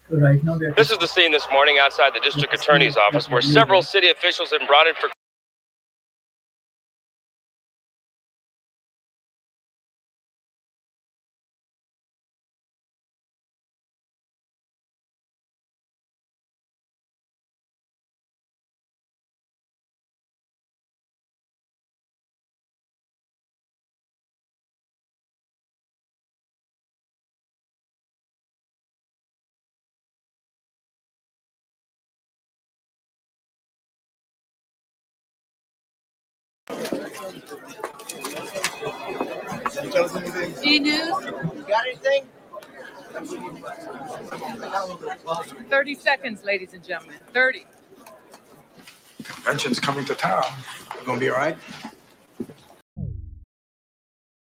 So right now we are. This is the scene this morning outside the district attorney's office where several city officials have been brought in for E-News. Got anything? 30 seconds, ladies and gentlemen. 30. Convention's coming to town. You gonna be all right?